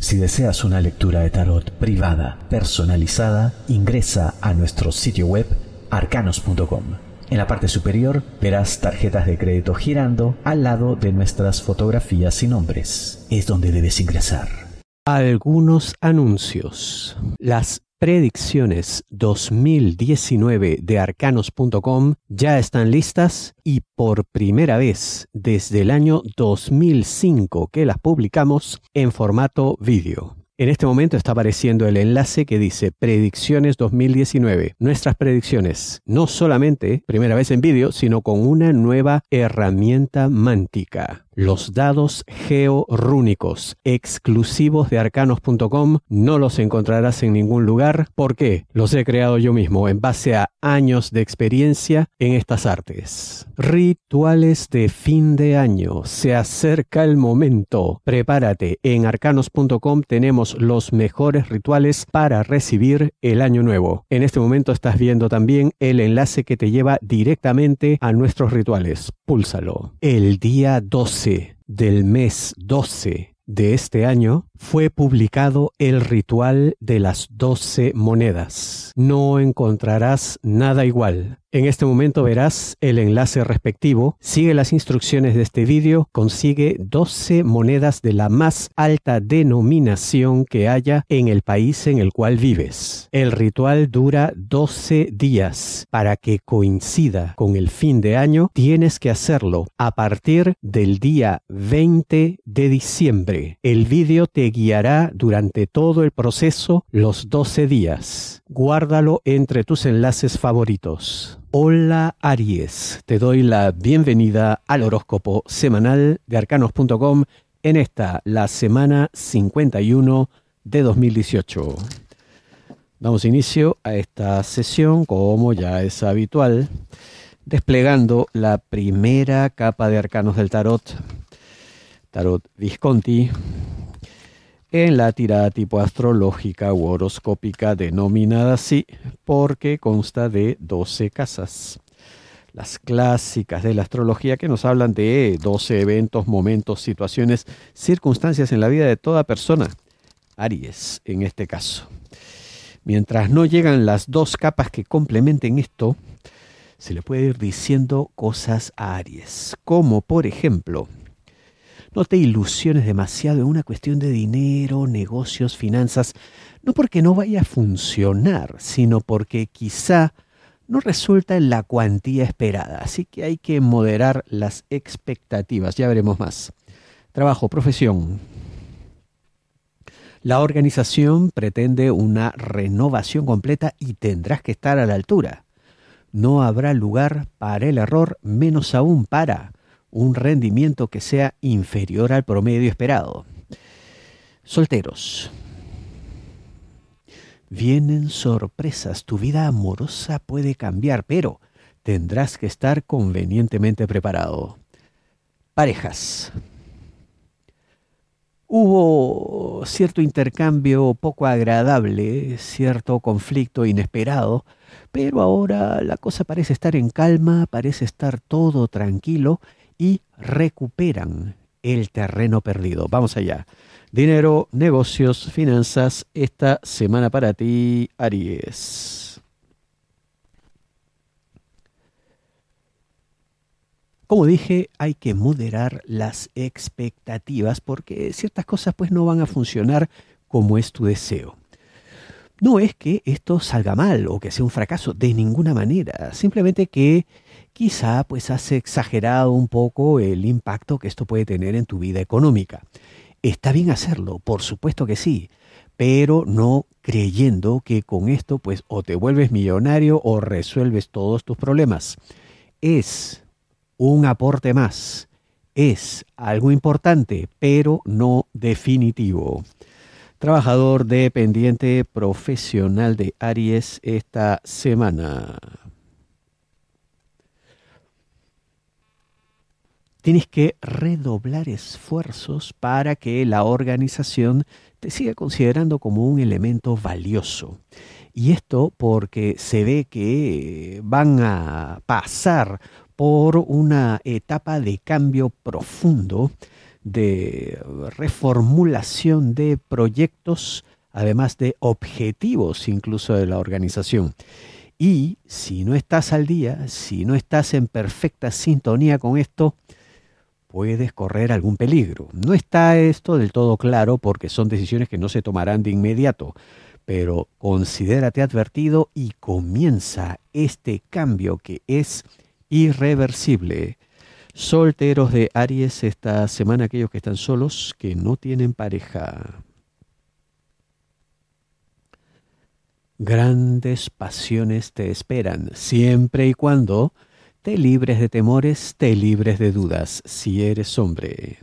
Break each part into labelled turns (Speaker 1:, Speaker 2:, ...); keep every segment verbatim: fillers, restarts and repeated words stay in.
Speaker 1: Si deseas una lectura de tarot privada, personalizada, ingresa a nuestro sitio web arcanos punto com. En la parte superior verás tarjetas de crédito girando al lado de nuestras fotografías y nombres. Es donde debes ingresar.
Speaker 2: Algunos anuncios. Las predicciones dos mil diecinueve de arcanos punto com ya están listas y por primera vez desde el año dos mil cinco que las publicamos en formato vídeo. En este momento está apareciendo el enlace que dice Predicciones dos mil diecinueve. Nuestras predicciones, no solamente primera vez en vídeo, sino con una nueva herramienta mántica. Los dados georrúnicos exclusivos de arcanos punto com no los encontrarás en ningún lugar. ¿Por qué? Los he creado yo mismo en base a años de experiencia en estas artes. Rituales de fin de año. Se acerca el momento. Prepárate. En arcanos punto com tenemos los mejores rituales para recibir el año nuevo. En este momento estás viendo también el enlace que te lleva directamente a nuestros rituales. Púlsalo. El día doce del mes doce de este año fue publicado el ritual de las doce monedas. No encontrarás nada igual. En este momento verás el enlace respectivo. Sigue las instrucciones de este vídeo. Consigue doce monedas de la más alta denominación que haya en el país en el cual vives. El ritual dura doce días. Para que coincida con el fin de año, tienes que hacerlo a partir del día veinte de diciembre. El vídeo te guiará durante todo el proceso los doce días. Guárdalo entre tus enlaces favoritos. Hola Aries, te doy la bienvenida al horóscopo semanal de arcanos punto com en esta, la semana cincuenta y uno de dos mil dieciocho. Damos inicio a esta sesión, como ya es habitual, desplegando la primera capa de arcanos del tarot, Tarot Visconti, en la tirada tipo astrológica u horoscópica denominada así porque consta de doce casas. Las clásicas de la astrología que nos hablan de doce eventos, momentos, situaciones, circunstancias en la vida de toda persona. Aries, en este caso. Mientras no llegan las dos capas que complementen esto, se le puede ir diciendo cosas a Aries, como por ejemplo: no te ilusiones demasiado en una cuestión de dinero, negocios, finanzas, no porque no vaya a funcionar, sino porque quizá no resulta en la cuantía esperada. Así que hay que moderar las expectativas. Ya veremos más. Trabajo, profesión. La organización pretende una renovación completa y tendrás que estar a la altura. No habrá lugar para el error, menos aún para un rendimiento que sea inferior al promedio esperado. Solteros. Vienen sorpresas. Tu vida amorosa puede cambiar, pero tendrás que estar convenientemente preparado. Parejas. Hubo cierto intercambio poco agradable, cierto conflicto inesperado, pero ahora la cosa parece estar en calma, parece estar todo tranquilo y recuperan el terreno perdido. Vamos allá. Dinero, negocios, finanzas, esta semana para ti, Aries. Como dije, hay que moderar las expectativas porque ciertas cosas pues no van a funcionar como es tu deseo. No es que esto salga mal o que sea un fracaso, de ninguna manera. Simplemente que quizá pues has exagerado un poco el impacto que esto puede tener en tu vida económica. Está bien hacerlo, por supuesto que sí, pero no creyendo que con esto pues o te vuelves millonario o resuelves todos tus problemas. Es un aporte más, es algo importante, pero no definitivo. Trabajador dependiente profesional de Aries esta semana. Tienes que redoblar esfuerzos para que la organización te siga considerando como un elemento valioso. Y esto porque se ve que van a pasar por una etapa de cambio profundo de reformulación de proyectos, además de objetivos incluso de la organización. Y si no estás al día, si no estás en perfecta sintonía con esto, puedes correr algún peligro. No está esto del todo claro porque son decisiones que no se tomarán de inmediato, pero considérate advertido y comienza este cambio que es irreversible. Solteros de Aries esta semana, aquellos que están solos, que no tienen pareja. Grandes pasiones te esperan, siempre y cuando te libres de temores, te libres de dudas, si eres hombre.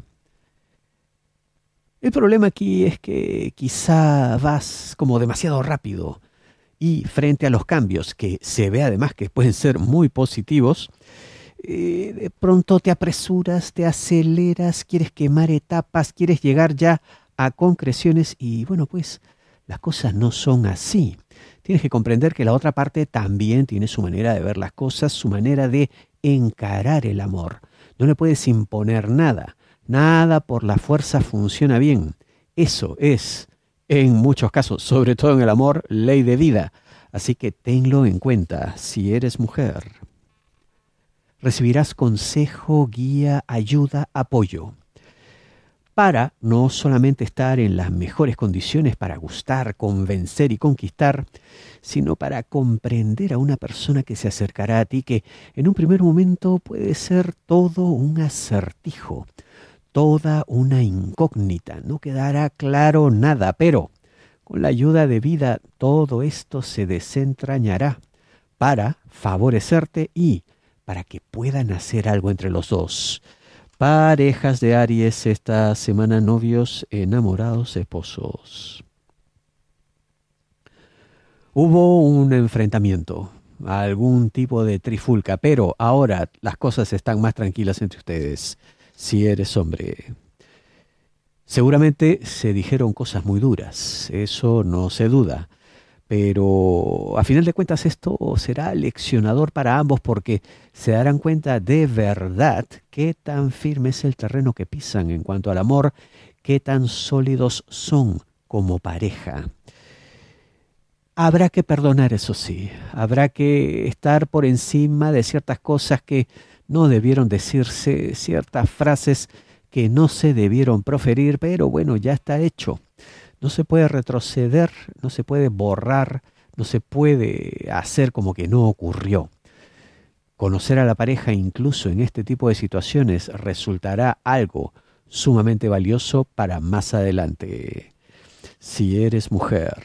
Speaker 2: El problema aquí es que quizá vas como demasiado rápido y frente a los cambios, que se ve además que pueden ser muy positivos, eh, de pronto te apresuras, te aceleras, quieres quemar etapas, quieres llegar ya a concreciones y bueno, pues las cosas no son así. Tienes que comprender que la otra parte también tiene su manera de ver las cosas, su manera de encarar el amor. No le puedes imponer nada. Nada por la fuerza funciona bien. Eso es, en muchos casos, sobre todo en el amor, ley de vida. Así que tenlo en cuenta si eres mujer. Recibirás consejo, guía, ayuda, apoyo. Para no solamente estar en las mejores condiciones para gustar, convencer y conquistar, sino para comprender a una persona que se acercará a ti, que en un primer momento puede ser todo un acertijo, toda una incógnita, no quedará claro nada, pero con la ayuda de vida todo esto se desentrañará para favorecerte y para que puedan hacer algo entre los dos. Parejas de Aries esta semana, novios, enamorados, esposos. Hubo un enfrentamiento, algún tipo de trifulca, pero ahora las cosas están más tranquilas entre ustedes, si eres hombre. Seguramente se dijeron cosas muy duras, eso no se duda. Pero a final de cuentas esto será leccionador para ambos porque se darán cuenta de verdad qué tan firme es el terreno que pisan en cuanto al amor, qué tan sólidos son como pareja. Habrá que perdonar, eso sí, habrá que estar por encima de ciertas cosas que no debieron decirse, ciertas frases que no se debieron proferir, pero bueno, ya está hecho. No se puede retroceder, no se puede borrar, no se puede hacer como que no ocurrió. Conocer a la pareja incluso en este tipo de situaciones resultará algo sumamente valioso para más adelante. Si eres mujer.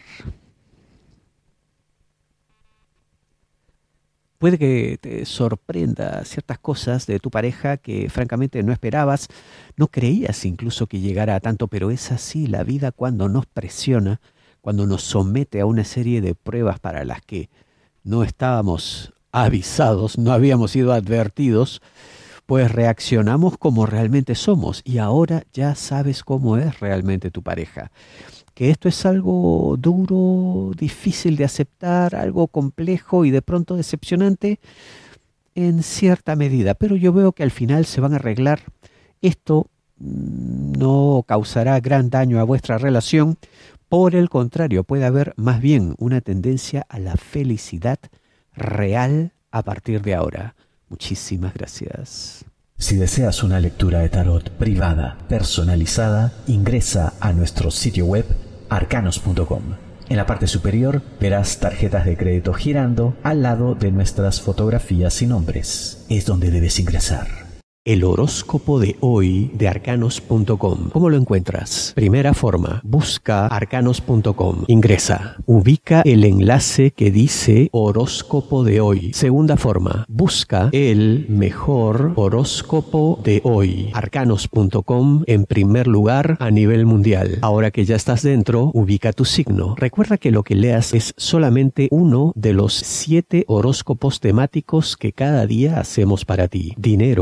Speaker 2: Puede que te sorprenda ciertas cosas de tu pareja que francamente no esperabas, no creías incluso que llegara a tanto, pero es así la vida cuando nos presiona, cuando nos somete a una serie de pruebas para las que no estábamos avisados, no habíamos sido advertidos, pues reaccionamos como realmente somos y ahora ya sabes cómo es realmente tu pareja. Que esto es algo duro, difícil de aceptar, algo complejo y de pronto decepcionante en cierta medida. Pero yo veo que al final se van a arreglar. Esto no causará gran daño a vuestra relación. Por el contrario, puede haber más bien una tendencia a la felicidad real a partir de ahora. Muchísimas gracias.
Speaker 1: Si deseas una lectura de tarot privada, personalizada, ingresa a nuestro sitio web arcanos punto com. En la parte superior verás tarjetas de crédito girando al lado de nuestras fotografías y nombres. Es donde debes ingresar.
Speaker 2: El horóscopo de hoy de arcanos punto com. ¿Cómo lo encuentras? Primera forma, busca arcanos punto com. Ingresa. Ubica el enlace que dice horóscopo de hoy. Segunda forma, busca el mejor horóscopo de hoy. arcanos punto com en primer lugar a nivel mundial. Ahora que ya estás dentro, ubica tu signo. Recuerda que lo que leas es solamente uno de los siete horóscopos temáticos que cada día hacemos para ti. Dinero, trabajo,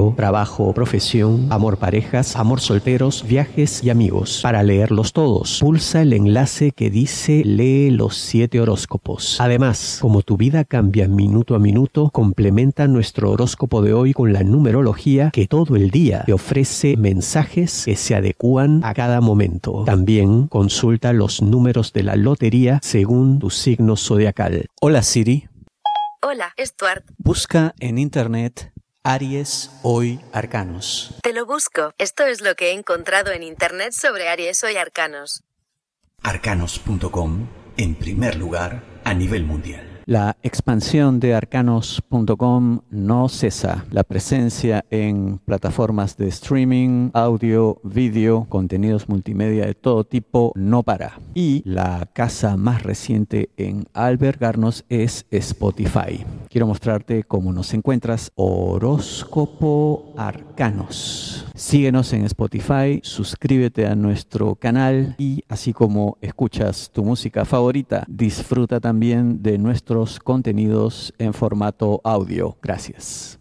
Speaker 2: trabajo, profesión, amor, parejas, amor, solteros, viajes y amigos. Para leerlos todos, pulsa el enlace que dice Lee los siete horóscopos. Además, como tu vida cambia minuto a minuto, complementa nuestro horóscopo de hoy con la numerología que todo el día te ofrece mensajes que se adecúan a cada momento. También consulta los números de la lotería según tu signo zodiacal.
Speaker 3: Hola Siri.
Speaker 4: Hola, Stuart.
Speaker 3: Busca en internet Aries Hoy Arcanos.
Speaker 4: Te lo busco. Esto es lo que he encontrado en internet sobre Aries Hoy Arcanos.
Speaker 1: Arcanos punto com, en primer lugar a nivel mundial.
Speaker 3: La expansión de Arcanos punto com no cesa. La presencia en plataformas de streaming, audio, vídeo, contenidos multimedia de todo tipo no para. Y la casa más reciente en albergarnos es Spotify. Quiero mostrarte cómo nos encuentras. Horóscopo Arcanos. Síguenos en Spotify, suscríbete a nuestro canal y así como escuchas tu música favorita, disfruta también de nuestros contenidos en formato audio. Gracias.